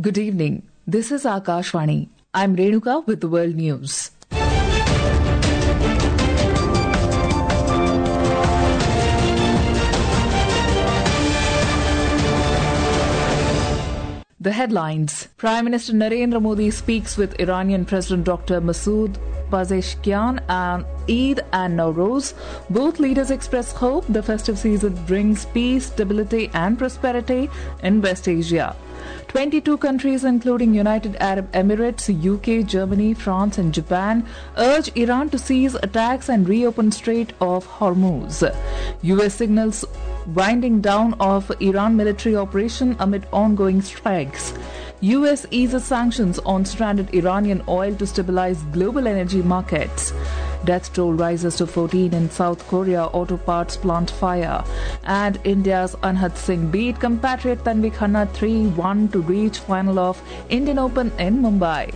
Good evening. This is Akashvani. I'm Renuka with the World News. The headlines. Prime Minister Narendra Modi speaks with Iranian President Dr. Masoud Pezeshkian on Eid and Nowruz. Both leaders express hope the festive season brings peace, stability and prosperity in West Asia. 22 countries including United Arab Emirates, UK, Germany, France and Japan urge Iran to cease attacks and reopen Strait of Hormuz. US signals winding down of Iran military operation amid ongoing strikes. US eases sanctions on stranded Iranian oil to stabilize global energy markets. Death toll rises to 14 in South Korea auto parts plant fire. And India's Anhat Singh beat compatriot Tanvi Khanna 3-1 to reach final of Indian Open in Mumbai.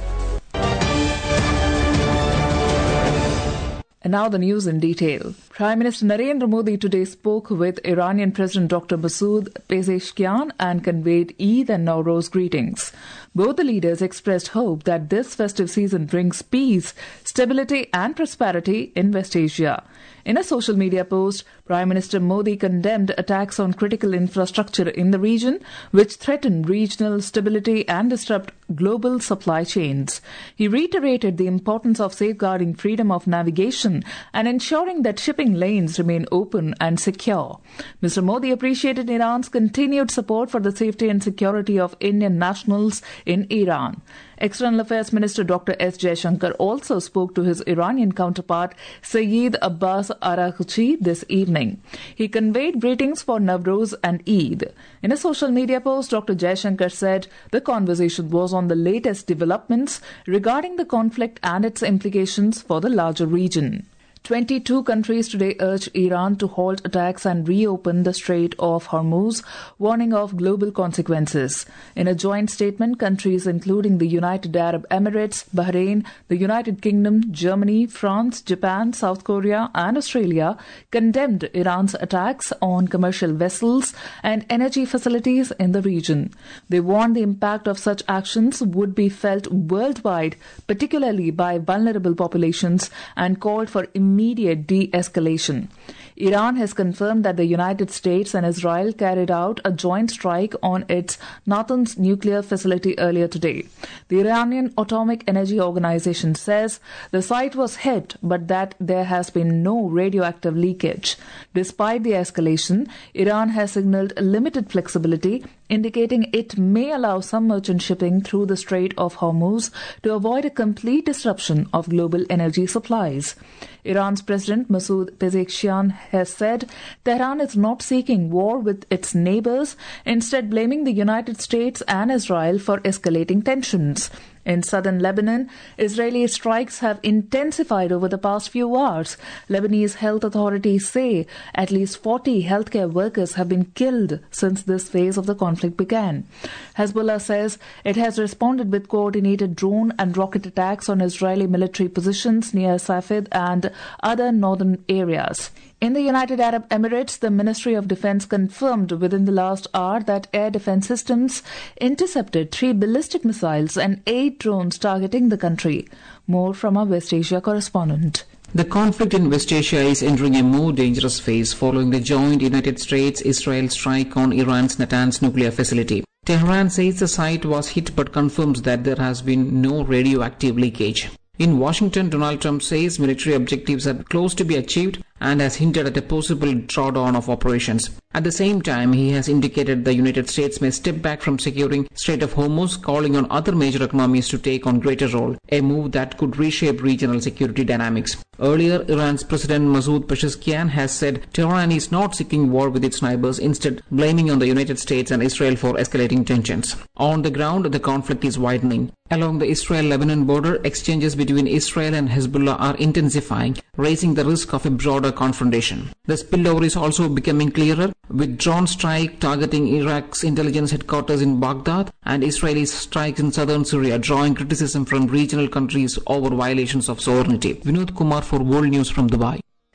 And now the news in detail. Prime Minister Narendra Modi today spoke with Iranian President Dr. Masoud Pezeshkian and conveyed Eid and Nowruz greetings. Both the leaders expressed hope that this festive season brings peace, stability and prosperity in West Asia. In a social media post, Prime Minister Modi condemned attacks on critical infrastructure in the region, which threaten regional stability and disrupt global supply chains. He reiterated the importance of safeguarding freedom of navigation and ensuring that shipping lanes remain open and secure. Mr. Modi appreciated Iran's continued support for the safety and security of Indian nationals in Iran. External Affairs Minister Dr. S. Jaishankar also spoke to his Iranian counterpart Sayyid Abbas Araghchi this evening. He conveyed greetings for Nowruz and Eid. In a social media post, Dr. Jaishankar said the conversation was on the latest developments regarding the conflict and its implications for the larger region. 22 countries today urge Iran to halt attacks and reopen the Strait of Hormuz, warning of global consequences. In a joint statement, countries including the United Arab Emirates, Bahrain, the United Kingdom, Germany, France, Japan, South Korea and Australia condemned Iran's attacks on commercial vessels and energy facilities in the region. They warned the impact of such actions would be felt worldwide, particularly by vulnerable populations, and called for immediate de-escalation. Iran has confirmed that the United States and Israel carried out a joint strike on its Natanz nuclear facility earlier today. The Iranian Atomic Energy Organization says the site was hit, but that there has been no radioactive leakage. Despite the escalation, Iran has signaled limited flexibility, indicating it may allow some merchant shipping through the Strait of Hormuz to avoid a complete disruption of global energy supplies. Iran's President Masoud Pezeshkian has said Tehran is not seeking war with its neighbors, instead blaming the United States and Israel for escalating tensions. In southern Lebanon, Israeli strikes have intensified over the past few hours. Lebanese health authorities say at least 40 healthcare workers have been killed since this phase of the conflict began. Hezbollah says it has responded with coordinated drone and rocket attacks on Israeli military positions near Safed and other northern areas. In the United Arab Emirates, the Ministry of Defense confirmed within the last hour that air defense systems intercepted 3 ballistic missiles and 8 drones targeting the country. More from our West Asia correspondent. The conflict in West Asia is entering a more dangerous phase following the joint United States-Israel strike on Iran's Natanz nuclear facility. Tehran says the site was hit but confirms that there has been no radioactive leakage. In Washington, Donald Trump says military objectives are close to be achieved and has hinted at a possible drawdown of operations. At the same time, he has indicated the United States may step back from securing Strait of Hormuz, calling on other major economies to take on greater role, a move that could reshape regional security dynamics. Earlier, Iran's President Masoud Pezeshkian has said Tehran is not seeking war with its neighbors, instead blaming on the United States and Israel for escalating tensions. On the ground, the conflict is widening. Along the Israel-Lebanon border, exchanges between Israel and Hezbollah are intensifying, raising the risk of a broader confrontation. The spillover is also becoming clearer, with drone strike targeting Iraq's intelligence headquarters in Baghdad and Israeli strikes in southern Syria drawing criticism from regional countries over violations of sovereignty. Vinod Kumar for World News from Dubai.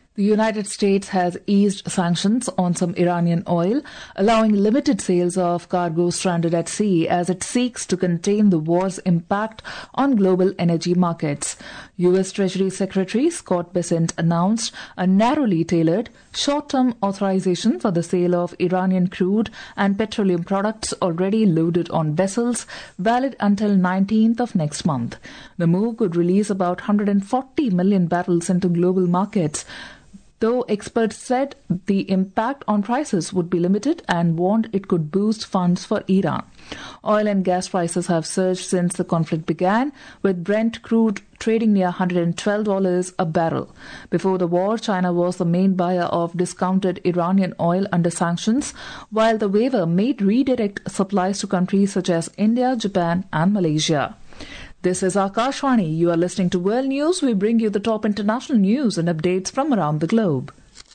The United States has eased sanctions on some Iranian oil, allowing limited sales of cargo stranded at sea as it seeks to contain the war's impact on global energy markets. U.S. Treasury Secretary Scott Bessent announced a narrowly tailored short-term authorization for the sale of Iranian crude and petroleum products already loaded on vessels, valid until 19th of next month. The move could release about 140 million barrels into global markets, though experts said the impact on prices would be limited and warned it could boost funds for Iran. Oil and gas prices have surged since the conflict began, with Brent crude trading near $112 a barrel. Before the war, China was the main buyer of discounted Iranian oil under sanctions, while the waiver made redirect supplies to countries such as India, Japan and Malaysia. This is Akashvani. You are listening to World News. We bring you the top international news and updates from around the globe.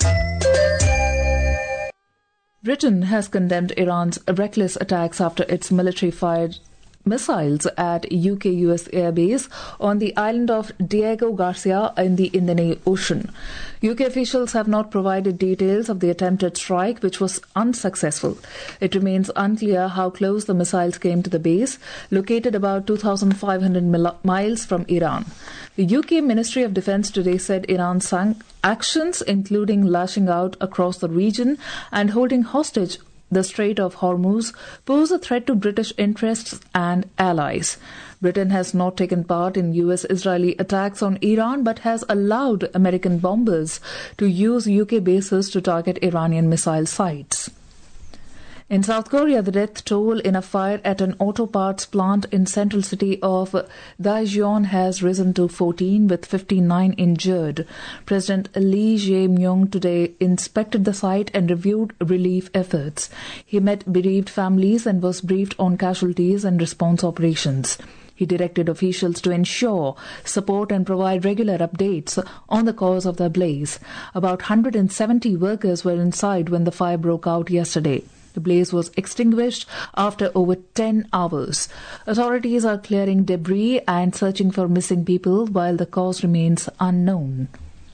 Britain has condemned Iran's reckless attacks after its military fired missiles at UK-US airbase on the island of Diego Garcia in the Indian Ocean. UK officials have not provided details of the attempted strike, which was unsuccessful. It remains unclear how close the missiles came to the base, located about 2,500 miles from Iran. The UK Ministry of Defence today said Iran's actions, including lashing out across the region and holding hostage the Strait of Hormuz, pose a threat to British interests and allies. Britain has not taken part in US-Israeli attacks on Iran but has allowed American bombers to use UK bases to target Iranian missile sites. In South Korea, the death toll in a fire at an auto parts plant in central city of Daejeon has risen to 14, with 59 injured. President Lee Jae-myung today inspected the site and reviewed relief efforts. He met bereaved families and was briefed on casualties and response operations. He directed officials to ensure support and provide regular updates on the cause of the blaze. About 170 workers were inside when the fire broke out yesterday. The blaze was extinguished after over 10 hours. Authorities are clearing debris and searching for missing people while the cause remains unknown.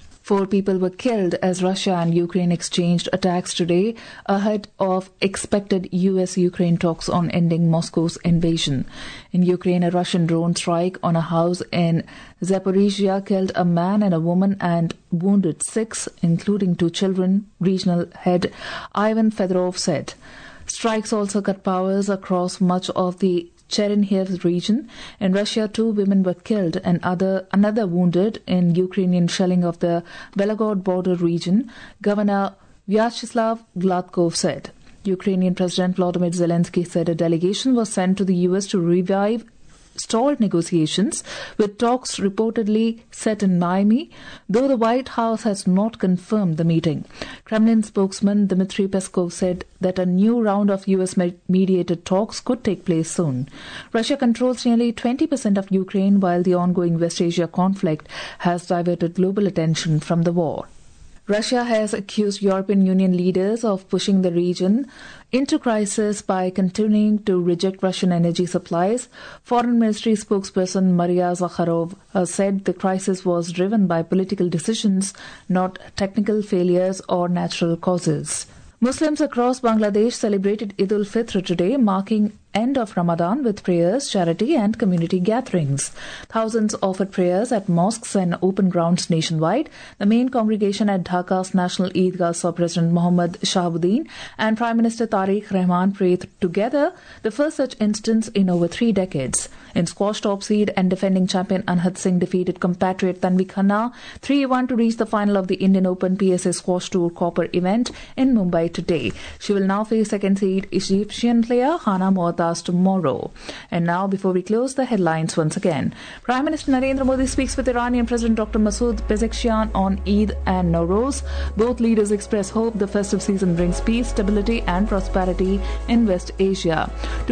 4 people were killed as Russia and Ukraine exchanged attacks today ahead of expected US-Ukraine talks on ending Moscow's invasion. In Ukraine, a Russian drone strike on a house in Zaporizhia killed a man and a woman and wounded 6, including 2 children, regional head Ivan Fedorov said. Strikes also cut powers across much of the Chernihiv region. In Russia, 2 women were killed and another wounded in Ukrainian shelling of the Belgorod border region, Governor Vyacheslav Gladkov said. Ukrainian President Volodymyr Zelensky said a delegation was sent to the US to revive stalled negotiations, with talks reportedly set in Miami, though the White House has not confirmed the meeting. Kremlin spokesman Dmitry Peskov said that a new round of US-mediated talks could take place soon. Russia controls nearly 20% of Ukraine, while the ongoing West Asia conflict has diverted global attention from the war. Russia has accused European Union leaders of pushing the region into crisis by continuing to reject Russian energy supplies. Foreign Ministry spokesperson Maria Zakharova said the crisis was driven by political decisions, not technical failures or natural causes. Muslims across Bangladesh celebrated Eid al-Fitr today, marking end of Ramadan with prayers, charity and community gatherings. Thousands offered prayers at mosques and open grounds nationwide. The main congregation at Dhaka's National Eidgah saw President Mohammad Shahabuddin and Prime Minister Tariq Rahman pray together, the first such instance in over 3 decades. In squash, top seed and defending champion Anhad Singh defeated compatriot Tanvi Khanna 3-1 to reach the final of the Indian Open PSA Squash Tour Copper event in Mumbai today. She will now face second seed Egyptian player Hana Muataz tomorrow. And now, before we close, the headlines once again. Prime Minister Narendra Modi speaks with Iranian President Dr. Masoud Pezeshkian on Eid and Nowruz. Both leaders express hope the festive season brings peace, stability and prosperity in West Asia.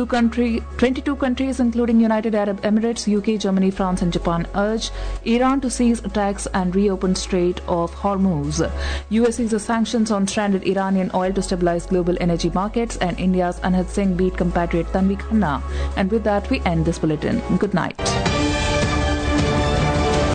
22 countries including United Arab Emirates, UK, Germany, France and Japan urge Iran to cease attacks and reopen Strait of Hormuz. US eases sanctions on stranded Iranian oil to stabilize global energy markets, and India's Anhad Singh beat compatriot Tanvi Khanna. And with that, we end this bulletin. Good night.